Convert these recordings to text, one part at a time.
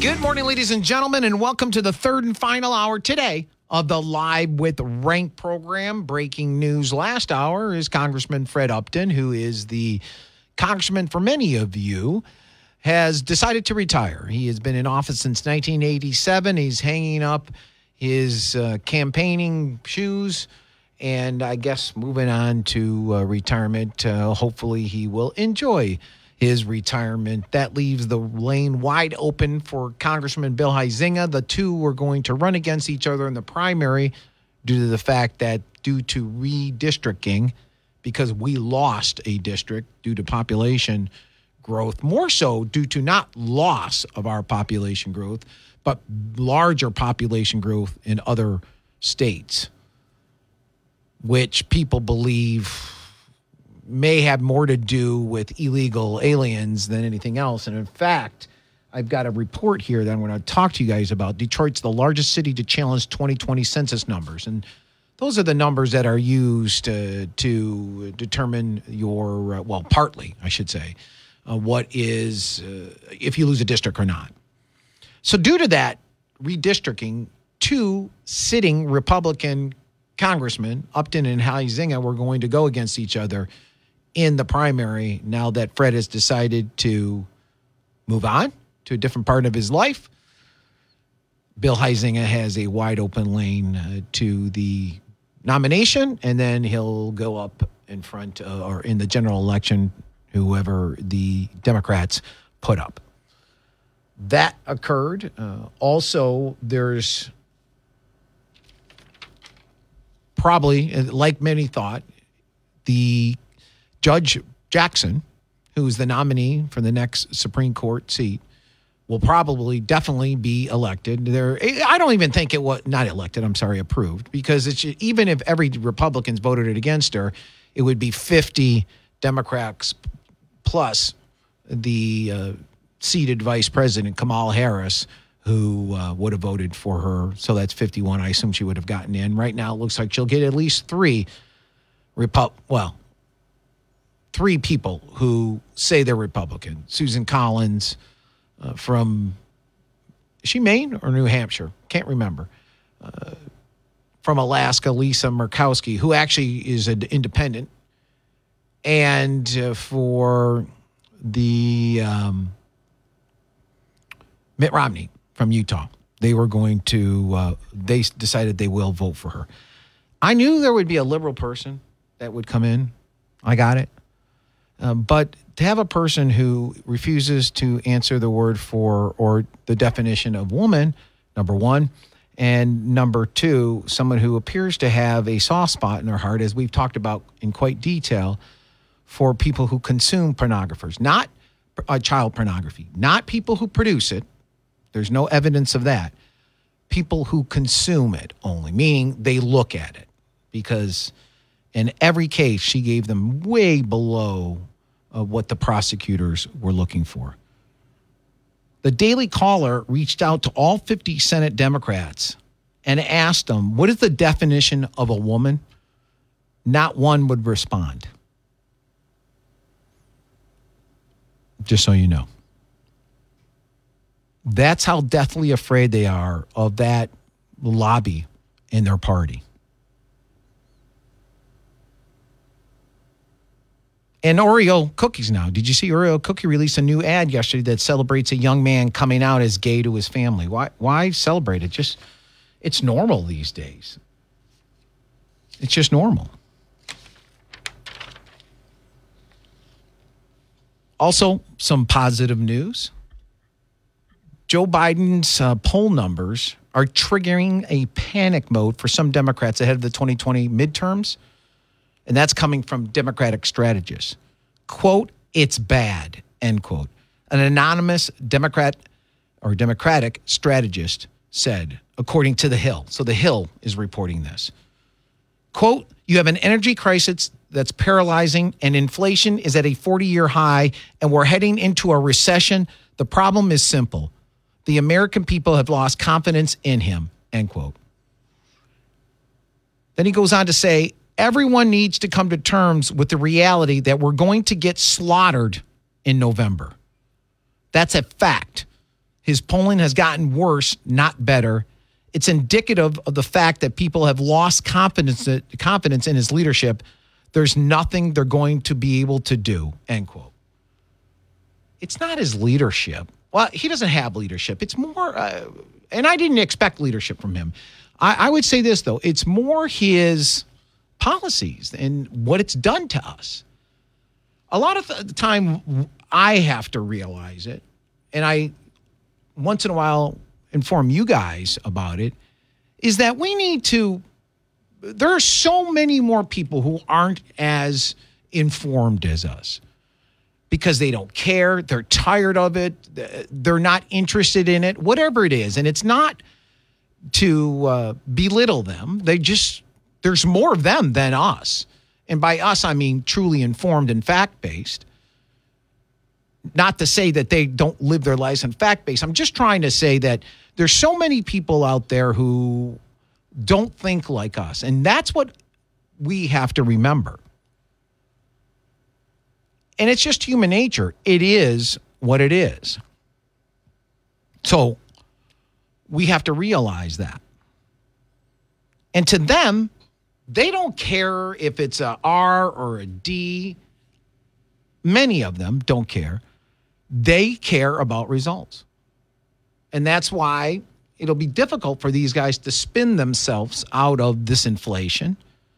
Good morning, ladies and gentlemen, and welcome to the third and final hour today of the Live with Rank program. Breaking news last hour is Congressman Fred Upton, who is the congressman for many of you, has decided to retire. He has been in office since 1987. He's hanging up his campaigning shoes and I guess moving on to retirement. Hopefully he will enjoy his retirement. That leaves the lane wide open for Congressman Bill Huizenga. The two were going to run against each other in the primary due to the fact that due to redistricting, because we lost a district due to population growth, more so due to not loss of our population growth, but larger population growth in other states, which people believe may have more to do with illegal aliens than anything else. And in fact, I've got a report here that I'm going to talk to you guys about. Detroit's the largest city to challenge 2020 census numbers. And those are the numbers that are used to determine your, partly, I should say, what is, if you lose a district or not. So due to that redistricting, two sitting Republican congressmen, Upton and Huizenga, were going to go against each other in the primary now that Fred has decided to move on to a different part of his life. Bill Huizenga has a wide open lane to the nomination, and then he'll go up in front or in the general election, whoever the Democrats put up. That occurred. Also, there's probably, like many thought, the Judge Jackson, who is the nominee for the next Supreme Court seat, will probably definitely be elected. I don't even think it was not elected. I'm sorry, approved, because it's, even if every Republicans voted it against her, it would be 50 Democrats plus the seated Vice President Kamala Harris, who would have voted for her. So that's 51. I assume she would have gotten in. Right now, it looks like she'll get at least three people who say they're Republican. Susan Collins from, is she Maine or New Hampshire? Can't remember. From Alaska, Lisa Murkowski, who actually is an independent. And for the Mitt Romney from Utah, they were going to, they decided they will vote for her. I knew there would be a liberal person that would come in. I got it. But to have a person who refuses to answer the word for or the definition of woman, number one, and number two, someone who appears to have a soft spot in their heart, as we've talked about in quite detail, for people who consume pornographers, not child pornography, not people who produce it. There's no evidence of that. People who consume it only, meaning they look at it, because in every case, she gave them way below what the prosecutors were looking for. The Daily Caller reached out to all 50 Senate Democrats and asked them, what is the definition of a woman? Not one would respond. Just so you know. That's how deathly afraid they are of that lobby in their party. And Oreo cookies now. Did you see Oreo Cookie released a new ad yesterday that celebrates a young man coming out as gay to his family? Why celebrate it? It's normal these days. It's just normal. Also, some positive news. Joe Biden's poll numbers are triggering a panic mode for some Democrats ahead of the 2020 midterms. And that's coming from Democratic strategists. Quote, it's bad, end quote. An anonymous Democratic strategist said, according to The Hill. So The Hill is reporting this. Quote, you have an energy crisis that's paralyzing and inflation is at a 40-year high and we're heading into a recession. The problem is simple. The American people have lost confidence in him, end quote. Then he goes on to say, everyone needs to come to terms with the reality that we're going to get slaughtered in November. That's a fact. His polling has gotten worse, not better. It's indicative of the fact that people have lost confidence in his leadership. There's nothing they're going to be able to do, end quote. It's not his leadership. Well, he doesn't have leadership. It's more, and I didn't expect leadership from him. I would say this, though. It's more his policies and what it's done to us. A lot of the time, I have to realize it, and I, once in a while, inform you guys about it, is that we need to, there are so many more people who aren't as informed as us because they don't care, they're tired of it, they're not interested in it, whatever it is. And it's not to belittle them. There's more of them than us. And by us, I mean truly informed and fact-based. Not to say that they don't live their lives in fact-based. I'm just trying to say that there's so many people out there who don't think like us. And that's what we have to remember. And it's just human nature. It is what it is. So we have to realize that. And to them, they don't care if it's a R or a D. Many of them don't care. They care about results. And that's why it'll be difficult for these guys to spin themselves out of this inflation.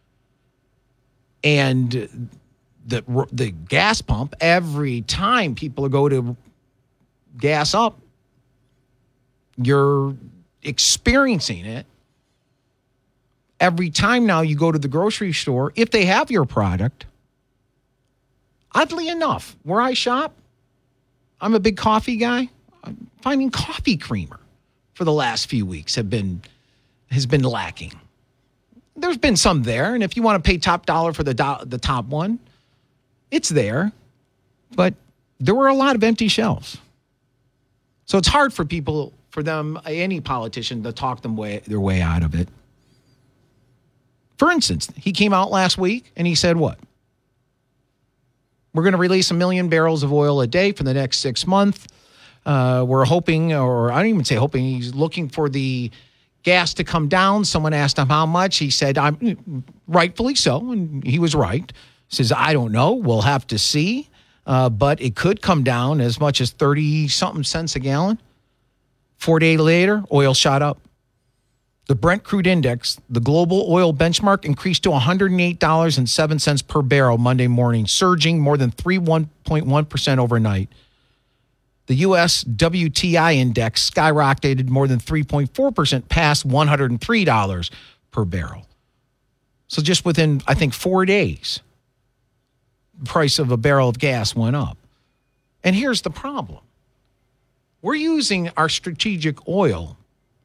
And the gas pump, every time people go to gas up, you're experiencing it. Every time now you go to the grocery store, if they have your product, oddly enough, where I shop, I'm a big coffee guy. I'm finding coffee creamer for the last few weeks has been lacking. There's been some there, and if you want to pay top dollar for the top one, it's there. But there were a lot of empty shelves. So it's hard for people, for them, any politician, to talk their way out of it. For instance, he came out last week and he said what? We're going to release 1 million barrels of oil a day for the next 6 months. We're hoping, or I don't even say hoping, he's looking for the gas to come down. Someone asked him how much. He said, rightfully so, and he was right. He says, I don't know. We'll have to see. But it could come down as much as 30-something cents a gallon. 4 days later, oil shot up. The Brent crude index, the global oil benchmark, increased to $108.07 per barrel Monday morning, surging more than 3.1% overnight. The U.S. WTI index skyrocketed more than 3.4% past $103 per barrel. So just within, I think, 4 days, the price of a barrel of gas went up. And here's the problem. We're using our strategic oil,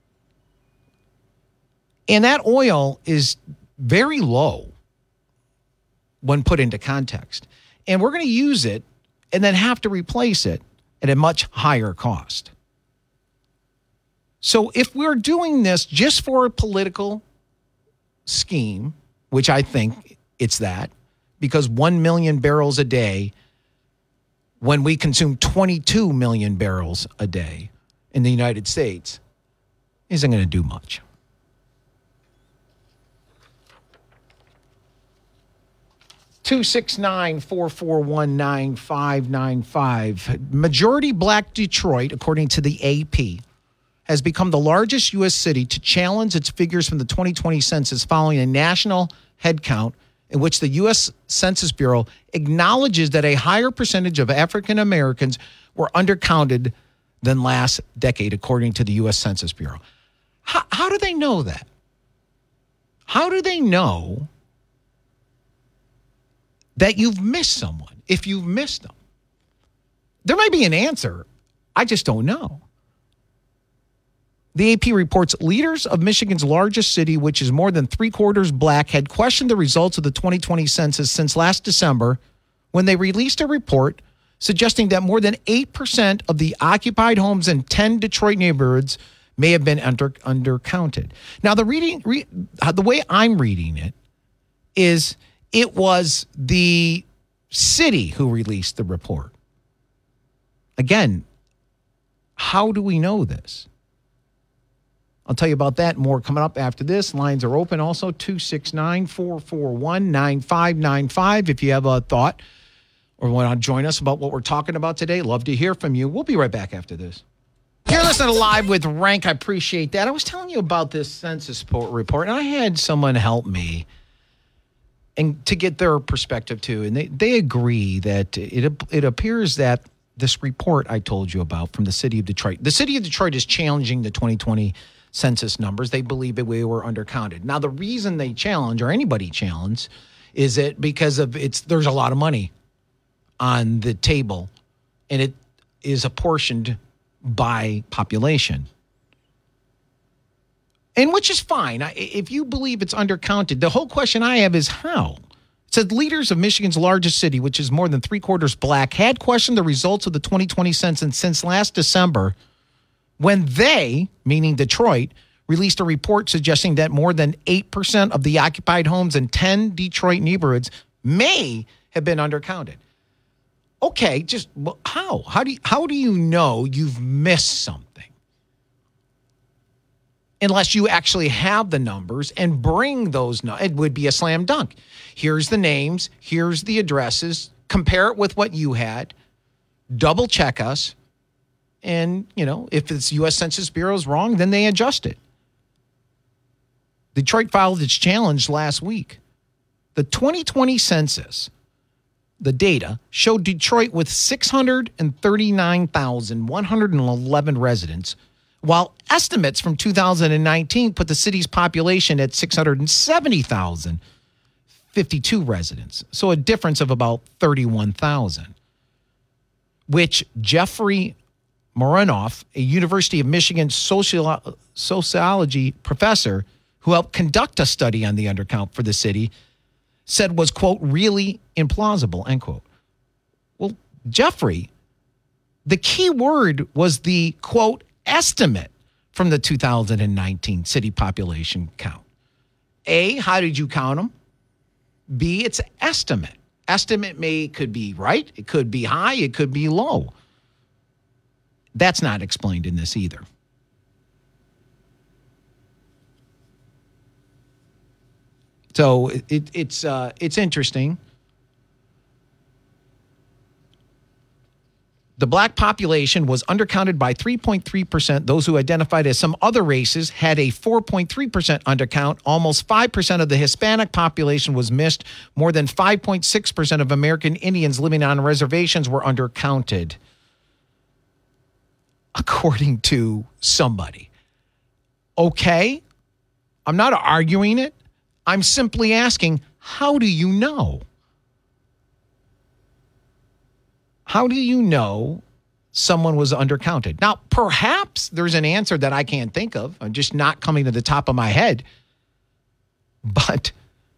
and that oil is very low when put into context. And we're going to use it and then have to replace it at a much higher cost. So if we're doing this just for a political scheme, which I think it's that, because 1 million barrels a day, when we consume 22 million barrels a day in the United States, isn't going to do much. (269-441-9595). Majority black Detroit, according to the AP, has become the largest U.S. city to challenge its figures from the 2020 census following a national headcount in which the U.S. Census Bureau acknowledges that a higher percentage of African Americans were undercounted than last decade, according to the U.S. Census Bureau. How do they know that? How do they know that you've missed someone, if you've missed them? There might be an answer. I just don't know. The AP reports leaders of Michigan's largest city, which is more than 3/4 black, had questioned the results of the 2020 census since last December when they released a report suggesting that more than 8% of the occupied homes in 10 Detroit neighborhoods may have been undercounted. Now, the way I'm reading it is it was the city who released the report. Again, How do we know this? I'll tell you about that and more coming up after this. Lines are open also, 269-441-9595. If you have a thought or want to join us about what we're talking about today, love to hear from you. We'll be right back after this. You're listening to Live with Rank. I appreciate that. I was telling you about this census report, and I had someone help me and to get their perspective too. And they agree that it appears that this report I told you about from the city of Detroit, the city of Detroit is challenging the 2020 census numbers. They believe that we were undercounted. Now, the reason they challenge, or anybody challenge, is it because of there's a lot of money on the table, and it is apportioned by population. And which is fine. If you believe it's undercounted, the whole question I have is how? It said leaders of Michigan's largest city, which is more than 3/4 black, had questioned the results of the 2020 census since last December, when they, meaning Detroit, released a report suggesting that more than 8% of the occupied homes in 10 Detroit neighborhoods may have been undercounted. Okay, just how? How do you know you've missed something? Unless you actually have the numbers and bring those, it would be a slam dunk. Here's the names, here's the addresses, compare it with what you had, double check us, and, if the U.S. Census Bureau is wrong, then they adjust it. Detroit filed its challenge last week. The 2020 census, the data, showed Detroit with 639,111 residents, while estimates from 2019 put the city's population at 670,052 residents. So a difference of about 31,000, which Jeffrey Moranoff, a University of Michigan sociology professor who helped conduct a study on the undercount for the city, said was, quote, really implausible, end quote. Well, Jeffrey, the key word was the, quote, estimate from the 2019 city population count. A, how did you count them? B, it's estimate. Estimate could be right, it could be high, it could be low. That's not explained in this either. So it's interesting. The black population was undercounted by 3.3%. Those who identified as some other races had a 4.3% undercount. Almost 5% of the Hispanic population was missed. More than 5.6% of American Indians living on reservations were undercounted, according to somebody. Okay, I'm not arguing it. I'm simply asking, how do you know? How do you know someone was undercounted? Now, perhaps there's an answer that I can't think of. I'm just not coming to the top of my head. But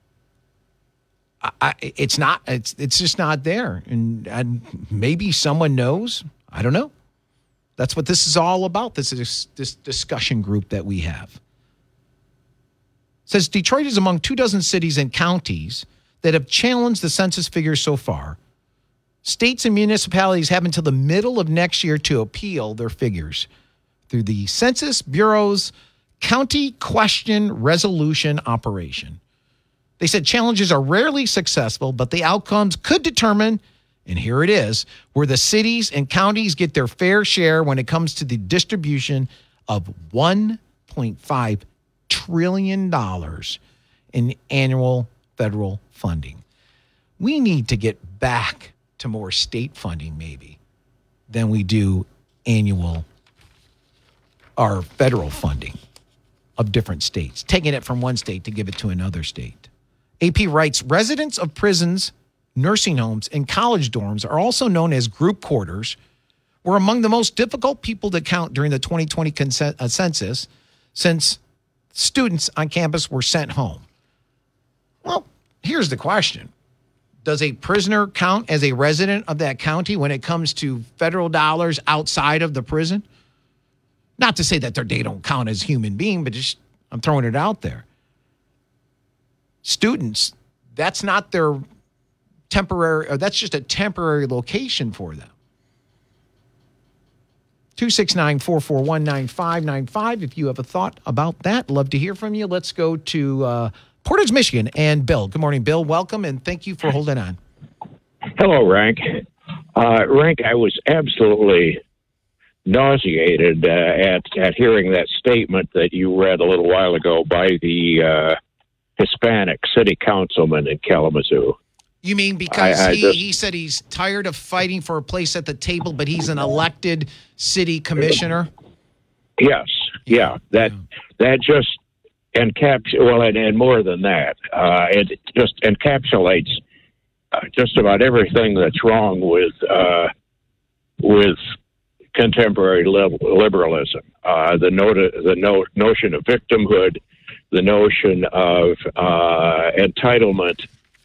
it's not. It's just not there. And maybe someone knows. I don't know. That's what this is all about. This is this discussion group that we have. It says Detroit is among 24 cities and counties that have challenged the census figures so far. States and municipalities have until the middle of next year to appeal their figures through the Census Bureau's County Question Resolution Operation. They said challenges are rarely successful, but the outcomes could determine, and here it is, where the cities and counties get their fair share when it comes to the distribution of $1.5 trillion in annual federal funding. We need to get back to more state funding, maybe, than we do annual or federal funding of different states, taking it from one state to give it to another state. AP writes, residents of prisons, nursing homes, and college dorms are also known as group quarters, were among the most difficult people to count during the 2020 census since students on campus were sent home. Well, here's the question. Does a prisoner count as a resident of that county when it comes to federal dollars outside of the prison? Not to say that they don't count as human beings, but just I'm throwing it out there. Students, that's not their temporary, or that's just a temporary location for them. 269-441-9595. If you have a thought about that, love to hear from you. Let's go to Portage, Michigan, and Bill. Good morning, Bill. Welcome, and thank you for holding on. Hello, Rank. Rank, I was absolutely nauseated at hearing that statement that you read a little while ago by the Hispanic city councilman in Kalamazoo. You mean because he said he's tired of fighting for a place at the table, but he's an elected city commissioner? Yes. Yeah. That just encapsulates, and more than that, it just encapsulates just about everything that's wrong with contemporary liberalism. The notion of victimhood, the notion of entitlement,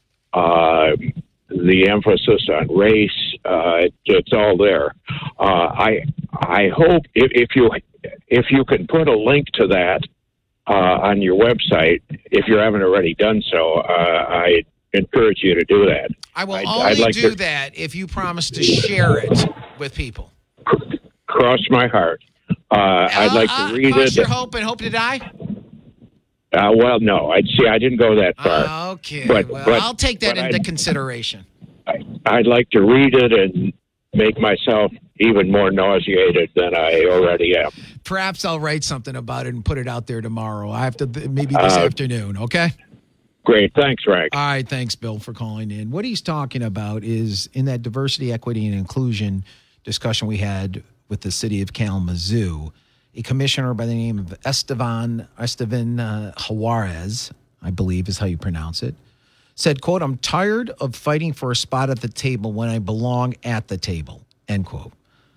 the emphasis on race, it's all there. I hope if you can put a link to that on your website, if you haven't already done so, I encourage you to do that. I will only do that if you promise to share it with people. Cross my heart. I'd like to read cross it. Your hope and hope to die? Well, no. I didn't go that far. Okay. But I'll take that into consideration. I'd like to read it and make myself even more nauseated than I already am. Perhaps I'll write something about it and put it out there tomorrow. I have to maybe this afternoon. Okay. Great. Thanks, Rank. All right. Thanks, Bill, for calling in. What he's talking about is in that diversity, equity, and inclusion discussion we had with the city of Kalamazoo, a commissioner by the name of Estevan Juarez, I believe is how you pronounce it, said, quote, "I'm tired of fighting for a spot at the table when I belong at the table," end quote.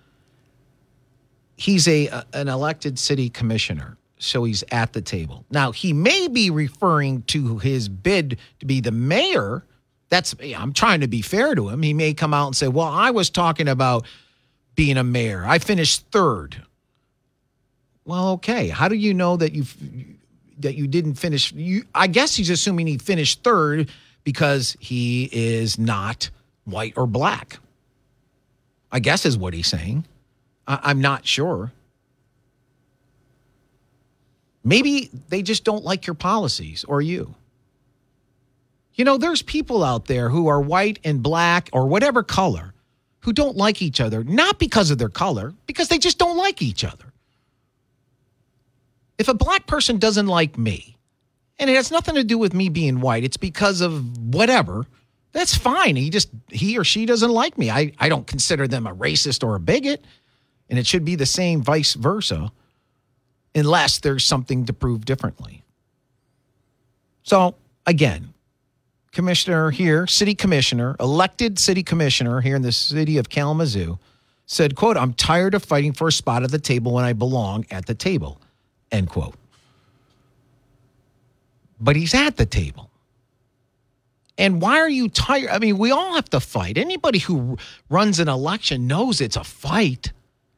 He's an elected city commissioner, so he's at the table. Now, he may be referring to his bid to be the mayor. I'm trying to be fair to him. He may come out and say, well, I was talking about being a mayor. I finished third. Well, okay. How do you know that you didn't finish? I guess he's assuming he finished third because he is not white or black. I guess is what he's saying. I'm not sure. Maybe they just don't like your policies or you. You know, there's people out there who are white and black or whatever color who don't like each other, not because of their color, because they just don't like each other. If a black person doesn't like me, and it has nothing to do with me being white, it's because of whatever, that's fine. He or she doesn't like me. I don't consider them a racist or a bigot, and it should be the same vice versa, unless there's something to prove differently. So, again, commissioner here, city commissioner, elected city commissioner here in the city of Kalamazoo, said, quote, "I'm tired of fighting for a spot at the table when I belong at the table," end quote. But he's at the table. And why are you tired? I mean, we all have to fight. Anybody who runs an election knows it's a fight.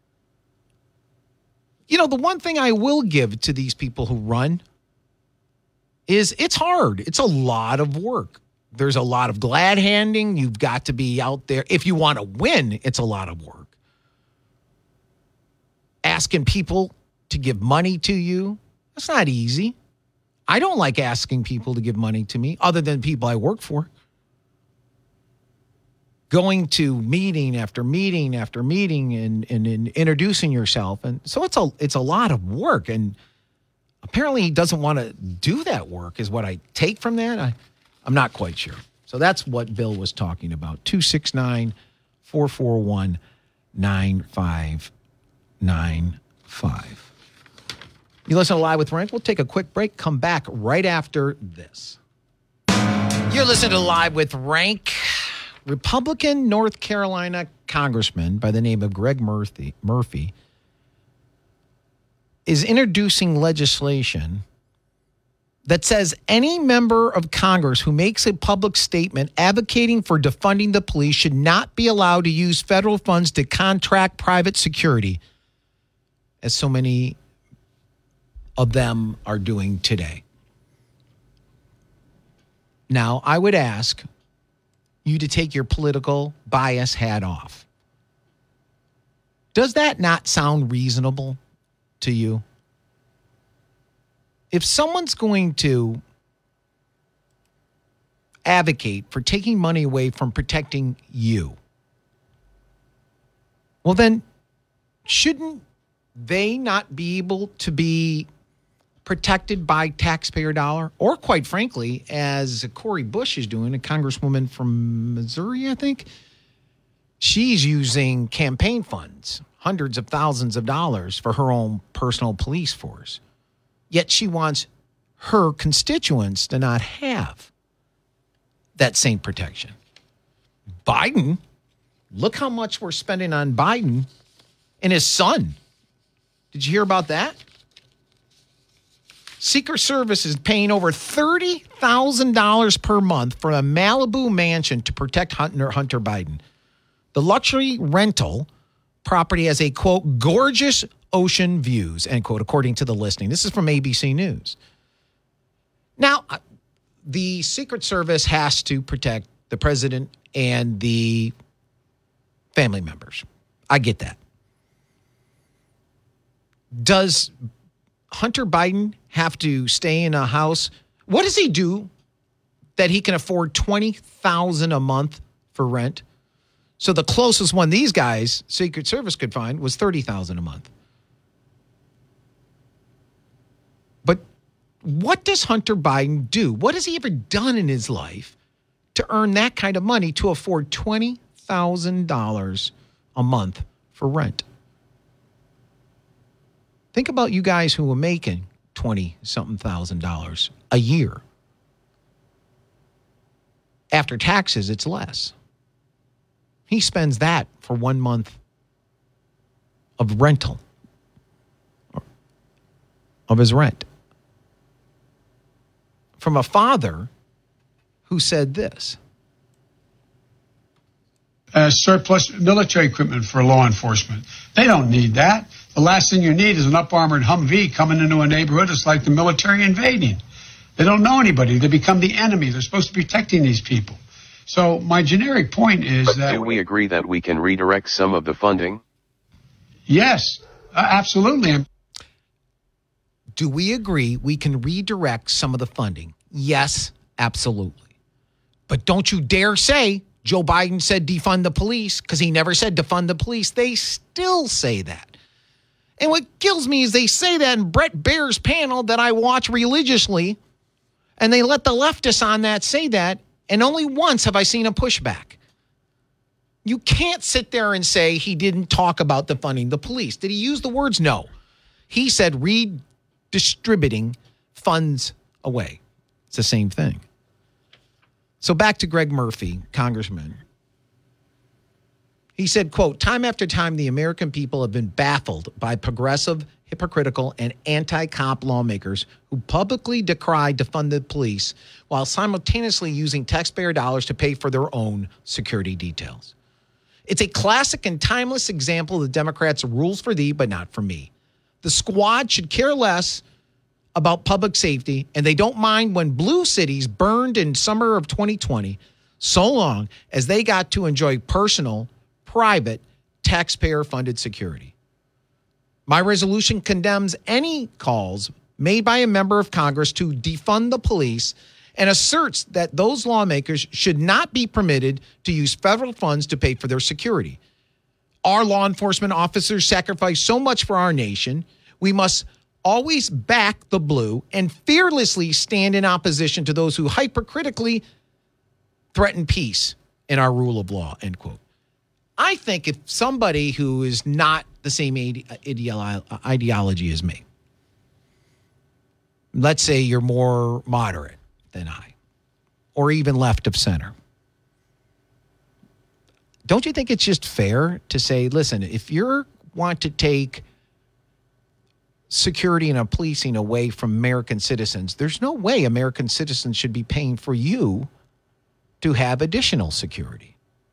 You know, the one thing I will give to these people who run is it's hard. It's a lot of work. There's a lot of glad handing. You've got to be out there. If you want to win, it's a lot of work. Asking people to give money to you, that's not easy. I don't like asking people to give money to me other than people I work for. Going to meeting after meeting after meeting and introducing yourself. And so it's a lot of work. And apparently he doesn't want to do that work is what I take from that. I'm not quite sure. So that's what Bill was talking about. 269-441-9595. You listen to Live with Rank. We'll take a quick break. Come back right after this. You're listening to Live with Rank. Republican North Carolina Congressman by the name of Greg Murphy is introducing legislation that says any member of Congress who makes a public statement advocating for defunding the police should not be allowed to use federal funds to contract private security, as so many of them are doing today. Now, I would ask you to take your political bias hat off. Does that not sound reasonable to you? If someone's going to advocate for taking money away from protecting you, well, then shouldn't they not be able to be protected by taxpayer dollar? Or quite frankly, as Cori Bush is doing, a congresswoman from Missouri, I think, she's using campaign funds, hundreds of thousands of dollars for her own personal police force. Yet she wants her constituents to not have that same protection. Biden, look how much we're spending on Biden and his son. Did you hear about that? Secret Service is paying over $30,000 per month for a Malibu mansion to protect Hunter Biden. The luxury rental property has a, quote, gorgeous ocean views, end quote, according to the listing. This is from ABC News. Now, the Secret Service has to protect the president and the family members. I get that. Does Hunter Biden have to stay in a house? What does he do that he can afford $20,000 a month for rent? So the closest one these guys, Secret Service, could find was $30,000 a month. But what does Hunter Biden do? What has he ever done in his life to earn that kind of money to afford $20,000 a month for rent? Think about you guys who are making $20-something thousand a year. After taxes, it's less. He spends that for 1 month of rental, of his rent. From a father who said this. Surplus military equipment for law enforcement. They don't need that. The last thing you need is an up-armored Humvee coming into a neighborhood. It's like the military invading. They don't know anybody. They become the enemy. They're supposed to be protecting these people. So my generic point is that... Do we agree that we can redirect some of the funding? Yes, absolutely. Do we agree we can redirect some of the funding? Yes, absolutely. But don't you dare say Joe Biden said defund the police, because he never said defund the police. They still say that. And what kills me is they say that in Brett Baer's panel that I watch religiously, and they let the leftists on that say that, and only once have I seen a pushback. You can't sit there and say he didn't talk about defunding the police. Did he use the words? No. He said redistributing funds away. It's the same thing. So back to Greg Murphy, Congressman. He said, quote, time after time, the American people have been baffled by progressive, hypocritical, and anti-cop lawmakers who publicly decry defund the police while simultaneously using taxpayer dollars to pay for their own security details. It's a classic and timeless example of the Democrats' rules for thee, but not for me. The squad should care less about public safety, and they don't mind when blue cities burned in summer of 2020, so long as they got to enjoy personal, private, taxpayer-funded security. My resolution condemns any calls made by a member of Congress to defund the police and asserts that those lawmakers should not be permitted to use federal funds to pay for their security. Our law enforcement officers sacrifice so much for our nation. We must always back the blue and fearlessly stand in opposition to those who hypercritically threaten peace and our rule of law, end quote. I think if somebody who is not the same ideology as me, let's say you're more moderate than I, or even left of center, don't you think it's just fair to say, listen, if you want to take security and policing away from American citizens, there's no way American citizens should be paying for you to have additional security.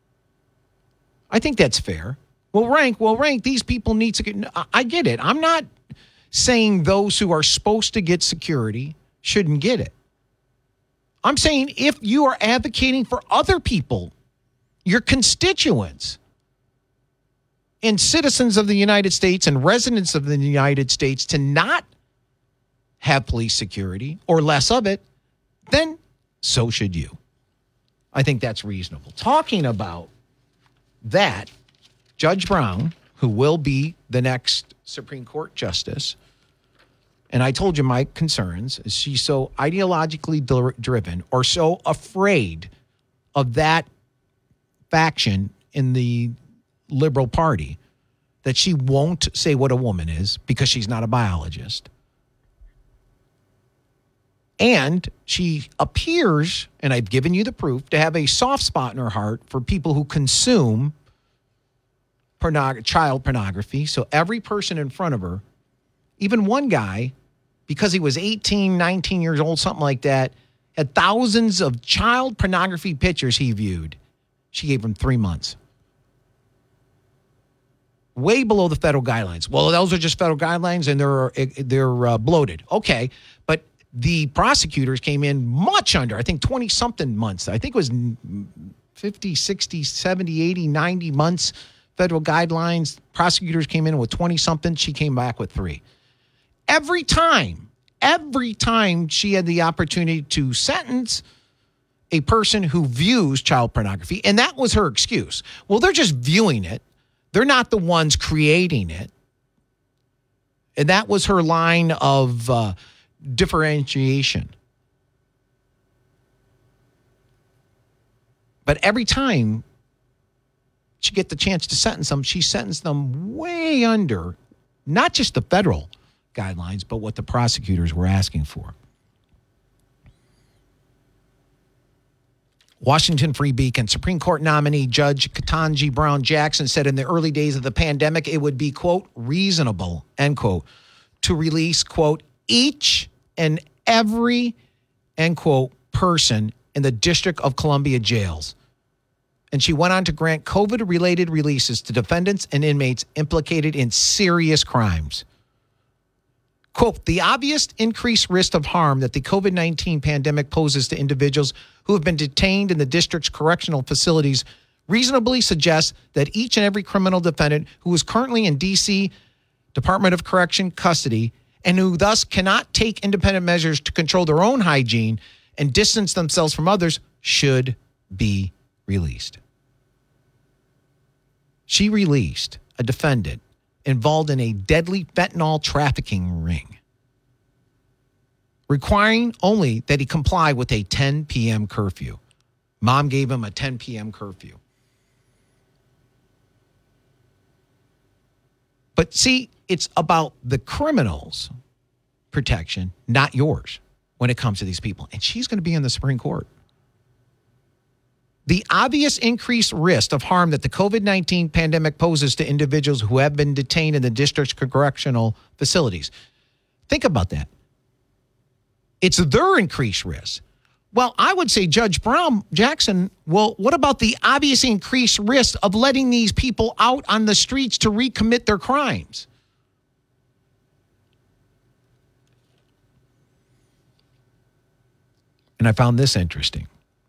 I think that's fair. Well, rank, these people need security. I get it. I'm not saying those who are supposed to get security shouldn't get it. I'm saying if you are advocating for other people, your constituents, and citizens of the United States and residents of the United States to not have police security or less of it, then so should you. I think that's reasonable. Talking about that, Judge Brown, who will be the next Supreme Court justice, and I told you my concerns, is she's so ideologically driven or so afraid of that faction in the Liberal Party that she won't say what a woman is because she's not a biologist. And she appears, and I've given you the proof, to have a soft spot in her heart for people who consume child pornography. So every person in front of her, even one guy, because he was 18, 19 years old, something like that, had thousands of child pornography pictures he viewed. She gave him 3 months. Way below the federal guidelines. Well, those are just federal guidelines, and they're bloated. Okay, but the prosecutors came in much under, I think 20-something months. I think it was 50, 60, 70, 80, 90 months federal guidelines. Prosecutors came in with 20-something. She came back with 3. Every time she had the opportunity to sentence a person who views child pornography, and that was her excuse. Well, they're just viewing it. They're not the ones creating it. And that was her line of differentiation. But every time she get the chance to sentence them, she sentenced them way under not just the federal guidelines, but what the prosecutors were asking for. Washington Free Beacon Supreme Court nominee Judge Ketanji Brown Jackson said in the early days of the pandemic, it would be, quote, reasonable, end quote, to release, quote, each and every, end quote, person in the District of Columbia jails. And she went on to grant COVID-related releases to defendants and inmates implicated in serious crimes. Quote, the obvious increased risk of harm that the COVID-19 pandemic poses to individuals who have been detained in the district's correctional facilities reasonably suggests that each and every criminal defendant who is currently in D.C. Department of Correction custody and who thus cannot take independent measures to control their own hygiene and distance themselves from others should be released. She released a defendant involved in a deadly fentanyl trafficking ring, requiring only that he comply with a 10 p.m. curfew. Mom gave him a 10 p.m. curfew. But see, it's about the criminals' protection, not yours, when it comes to these people. And she's going to be in the Supreme Court. The obvious increased risk of harm that the COVID-19 pandemic poses to individuals who have been detained in the district's correctional facilities. Think about that. It's their increased risk. Well, I would say, Judge Brown Jackson, well, what about the obvious increased risk of letting these people out on the streets to recommit their crimes? And I found this interesting.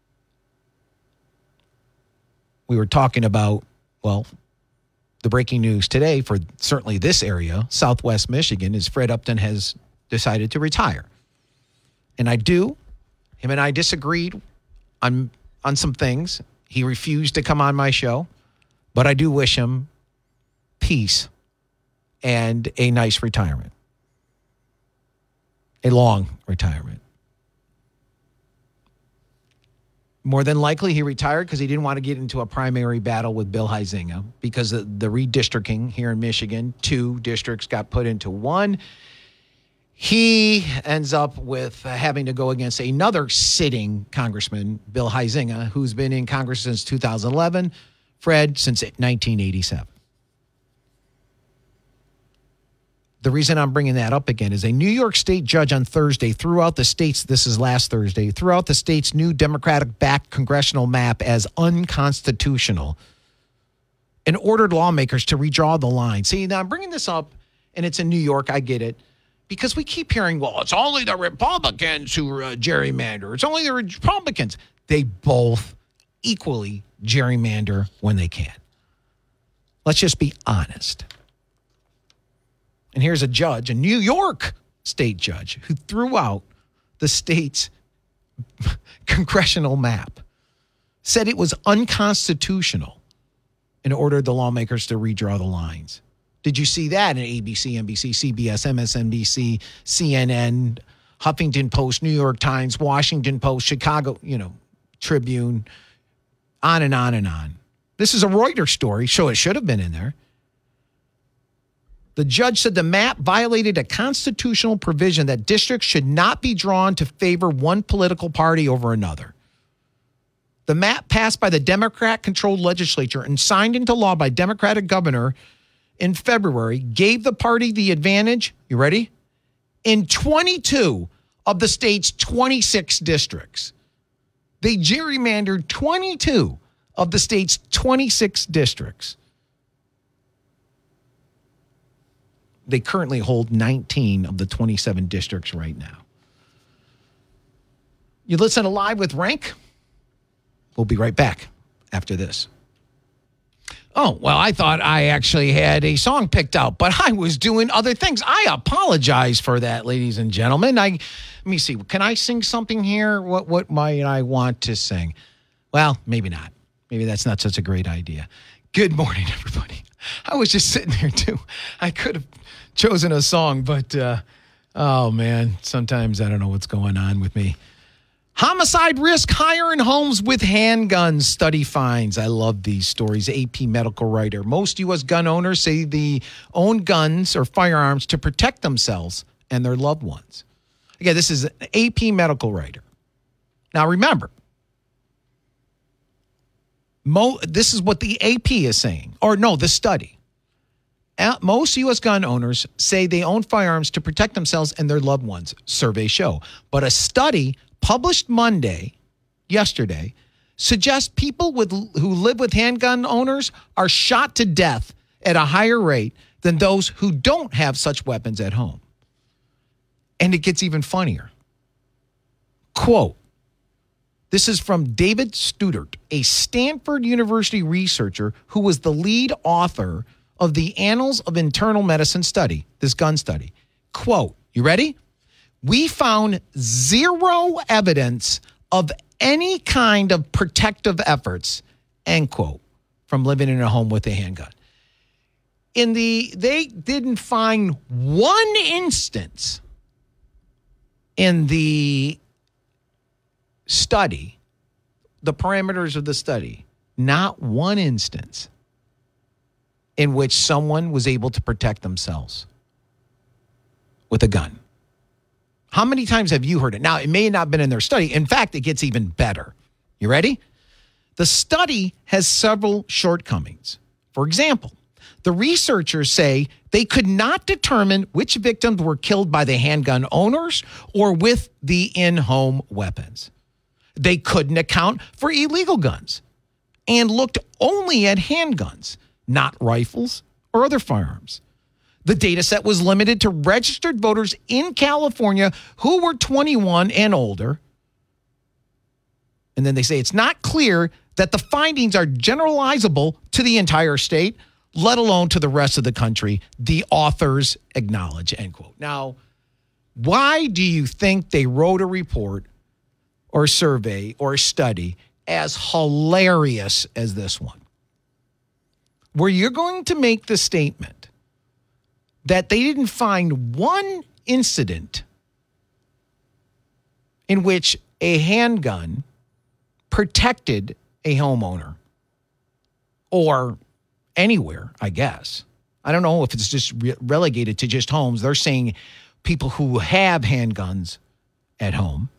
We were talking about, well, the breaking news today for certainly this area, Southwest Michigan, is Fred Upton has decided to retire. And him and I disagreed on some things. He refused to come on my show, but I do wish him peace and a nice retirement, a long retirement. More than likely, he retired because he didn't want to get into a primary battle with Bill Huizenga because of the redistricting here in Michigan. 2 districts got put into 1. He ends up with having to go against another sitting congressman, Bill Huizenga, who's been in Congress since 2011, Fred since 1987. The reason I'm bringing that up again is a New York State judge on Thursday threw out the state's new Democratic-backed congressional map as unconstitutional and ordered lawmakers to redraw the line. See, now I'm bringing this up, and it's in New York. I get it. Because we keep hearing, well, it's only the Republicans who gerrymander. It's only the Republicans. They both equally gerrymander when they can. Let's just be honest. And here's a judge, a New York state judge, who threw out the state's congressional map, said it was unconstitutional, and ordered the lawmakers to redraw the lines. Did you see that in ABC, NBC, CBS, MSNBC, CNN, Huffington Post, New York Times, Washington Post, Chicago, Tribune, on and on and on. This is a Reuters story, so it should have been in there. The judge said the map violated a constitutional provision that districts should not be drawn to favor one political party over another. The map passed by the Democrat-controlled legislature and signed into law by Democratic governor in February gave the party the advantage, you ready? In 22 of the state's 26 districts. They gerrymandered 22 of the state's 26 districts. They currently hold 19 of the 27 districts right now. You listen to Live with Rank? We'll be right back after this. Oh, well, I thought I actually had a song picked out, but I was doing other things. I apologize for that, ladies and gentlemen. Let me see. Can I sing something here? What might I want to sing? Well, maybe not. Maybe that's not such a great idea. Good morning, everybody. I was just sitting there, too. I could have chosen a song, but, oh, man, sometimes I don't know what's going on with me. Homicide risk higher in homes with handguns, study finds. I love these stories. AP medical writer. Most U.S. gun owners say they own guns or firearms to protect themselves and their loved ones. Again, this is an AP medical writer. Now, remember, this is what the AP is saying. Or no, the study. Most U.S. gun owners say they own firearms to protect themselves and their loved ones, surveys show. But a study published yesterday, suggests people who live with handgun owners are shot to death at a higher rate than those who don't have such weapons at home. And it gets even funnier. Quote, this is from David Studert, a Stanford University researcher who was the lead author of the Annals of Internal Medicine study, this gun study. Quote, you ready? We found zero evidence of any kind of protective efforts, end quote, from living in a home with a handgun. They didn't find one instance in the study, the parameters of the study, not one instance in which someone was able to protect themselves with a gun. How many times have you heard it? Now, it may not have been in their study. In fact, it gets even better. You ready? The study has several shortcomings. For example, the researchers say they could not determine which victims were killed by the handgun owners or with the in-home weapons. They couldn't account for illegal guns and looked only at handguns, not rifles or other firearms. The data set was limited to registered voters in California who were 21 and older. And then they say it's not clear that the findings are generalizable to the entire state, let alone to the rest of the country, the authors acknowledge, end quote. Now, why do you think they wrote a report or survey or study as hilarious as this one? Where you're going to make the statement that they didn't find one incident in which a handgun protected a homeowner or anywhere, I guess. I don't know if it's just relegated to just homes. They're saying people who have handguns at home.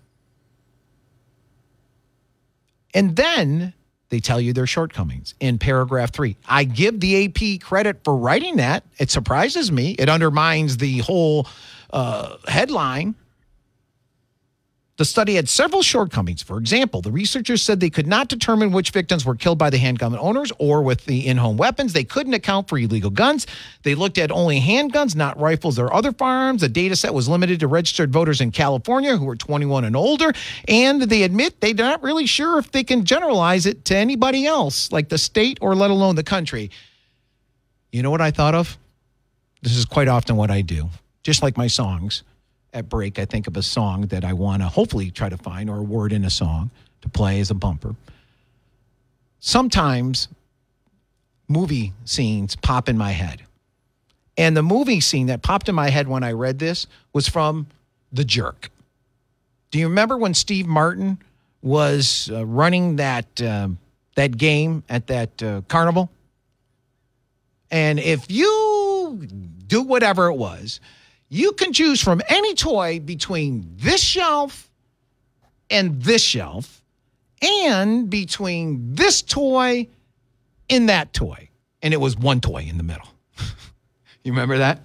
And then they tell you their shortcomings in paragraph 3. I give the AP credit for writing that. It surprises me. It undermines the whole headline. The study had several shortcomings. For example, the researchers said they could not determine which victims were killed by the handgun owners or with the in-home weapons. They couldn't account for illegal guns. They looked at only handguns, not rifles or other firearms. The data set was limited to registered voters in California who were 21 and older. And they admit they're not really sure if they can generalize it to anybody else, like the state or let alone the country. You know what I thought of? This is quite often what I do. Just like my songs, at break, I think of a song that I want to hopefully try to find, or a word in a song to play as a bumper. Sometimes movie scenes pop in my head. And the movie scene that popped in my head when I read this was from The Jerk. Do you remember when Steve Martin was running that game at that carnival? And if you do whatever it was, you can choose from any toy between this shelf and this shelf, and between this toy and that toy. And it was one toy in the middle. You remember that?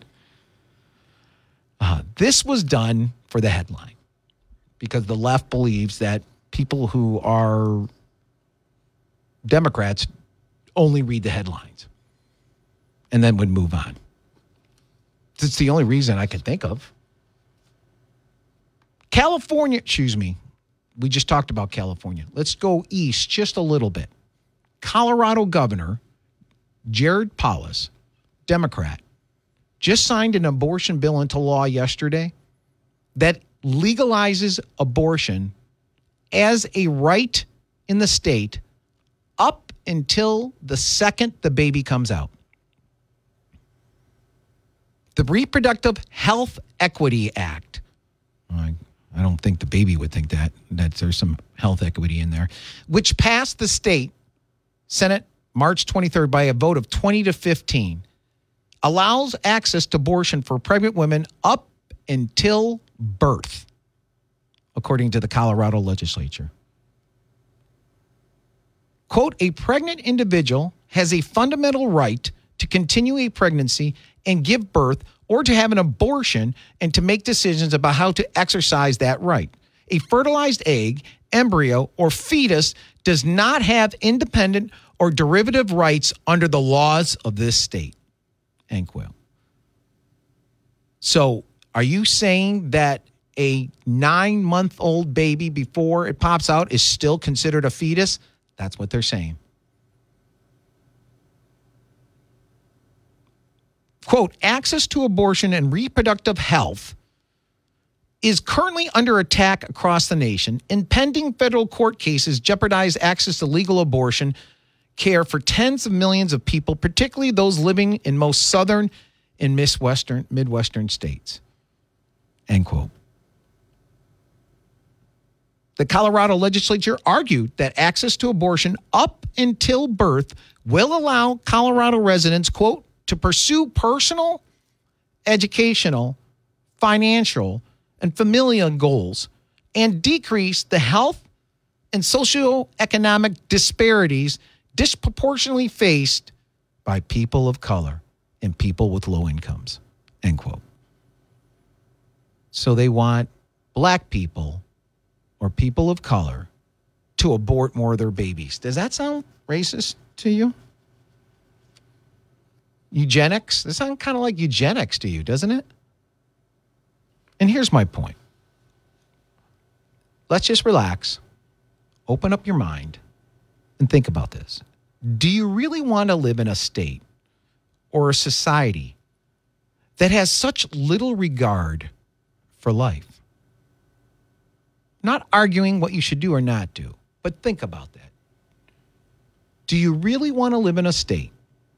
This was done for the headline because the left believes that people who are Democrats only read the headlines and then would move on. It's the only reason I could think of. California, we just talked about California. Let's go east just a little bit. Colorado Governor Jared Polis, Democrat, just signed an abortion bill into law yesterday that legalizes abortion as a right in the state up until the second the baby comes out. The Reproductive Health Equity Act. I don't think the baby would think that there's some health equity in there, which passed the state Senate March 23rd by a vote of 20-15, allows access to abortion for pregnant women up until birth, according to the Colorado legislature. Quote, a pregnant individual has a fundamental right to continue a pregnancy and give birth, or to have an abortion and to make decisions about how to exercise that right. A fertilized egg, embryo, or fetus does not have independent or derivative rights under the laws of this state. End quote. So are you saying that a 9-month-old baby before it pops out is still considered a fetus? That's what they're saying. Quote, access to abortion and reproductive health is currently under attack across the nation, and pending federal court cases jeopardize access to legal abortion care for tens of millions of people, particularly those living in most southern and Midwestern states. End quote. The Colorado legislature argued that access to abortion up until birth will allow Colorado residents, quote, to pursue personal, educational, financial, and familial goals and decrease the health and socioeconomic disparities disproportionately faced by people of color and people with low incomes, end quote. So they want black people or people of color to abort more of their babies. Does that sound racist to you? Eugenics? This sounds kind of like eugenics to you, doesn't it? And here's my point. Let's just relax, open up your mind, and think about this. Do you really want to live in a state or a society that has such little regard for life? Not arguing what you should do or not do, but think about that. Do you really want to live in a state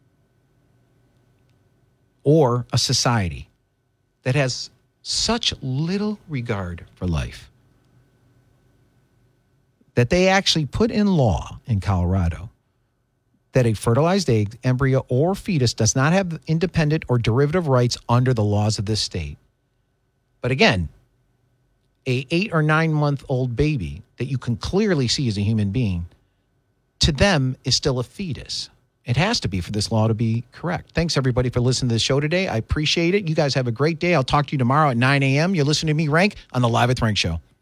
or a society that has such little regard for life that they actually put in law in Colorado that a fertilized egg, embryo, or fetus does not have independent or derivative rights under the laws of this state? But again, a 8 or 9 month old baby that you can clearly see as a human being, to them is still a fetus. It has to be for this law to be correct. Thanks, everybody, for listening to the show today. I appreciate it. You guys have a great day. I'll talk to you tomorrow at 9 a.m. You're listening to me, Rank, on the Live with Rank show.